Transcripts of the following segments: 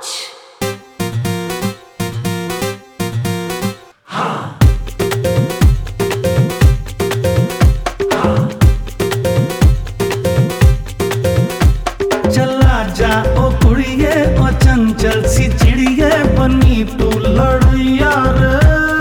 चला जा ओ कुड़िए ओ चंचल सी चिड़िए बनी तू लड़ैया रे।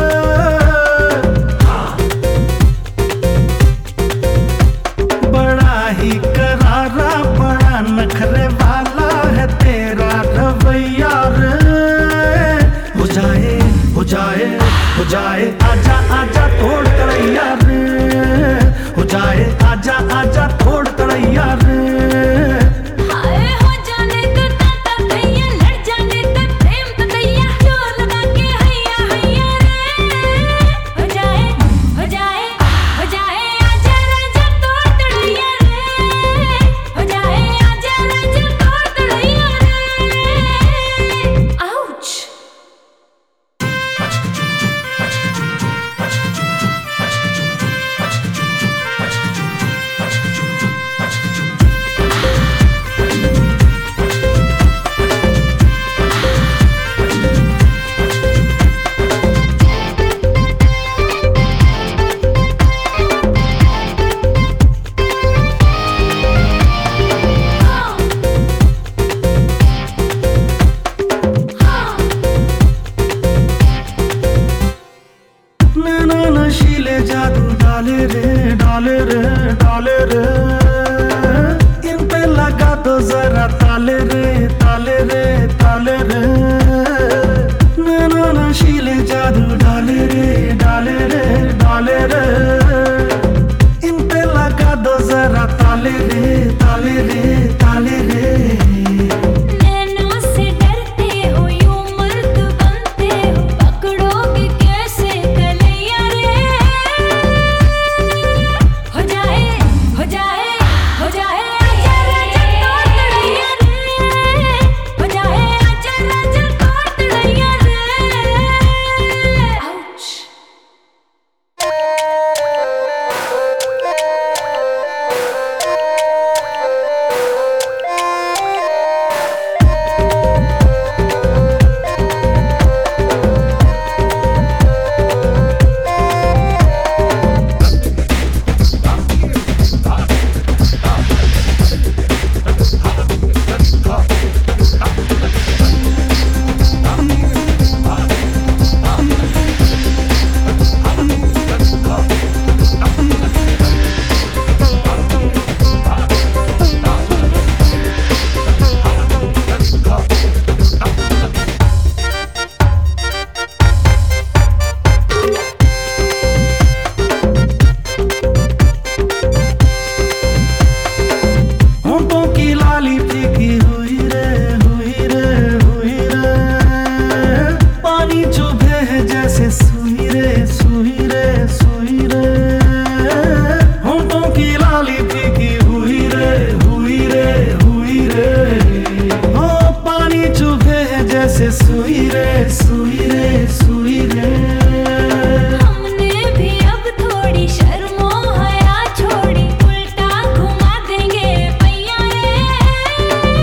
बड़ा ही करारा बड़ा नखरे वाला है तेरा रवैया रे। हो जाए हो जाए हो जाए आजा आजा तोड़ तड़ैया रे। हो जाए आजा आजा तोड़ तड़ैया रे। नशीले जादू डाले रे डाले रे डाले रे। इन पे लगा तो जरा ताले रे ताले रे ताले रे। नशीले जादू डाले रे डाले रे डाले रे। इन पे लगा दो जरा ताले रे ताले रे ताले रे। सुई रे सुई रे सुई रे। हमने भी अब थोड़ी शर्मो हया छोड़ी उल्टा घुमा देंगे पैया रे।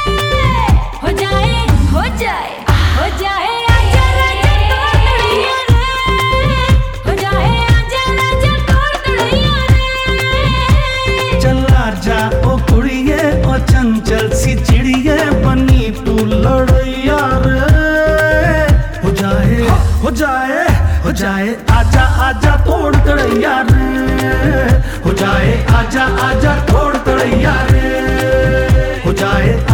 हो जाए हो जाए हो जाए आजा राजा तोड़ तड़ैया रे। हो जाए आजा राजा तोड़ तड़ैया रे। चला जा ओ कुड़िए ओ चंचल सी चिड़िए बनी तू लड़ैया रे। हो जाए आजा आजा तोड़ तड़ैया रे। हो जाए आजा आजा तोड़ तड़ैया रे। हो जाए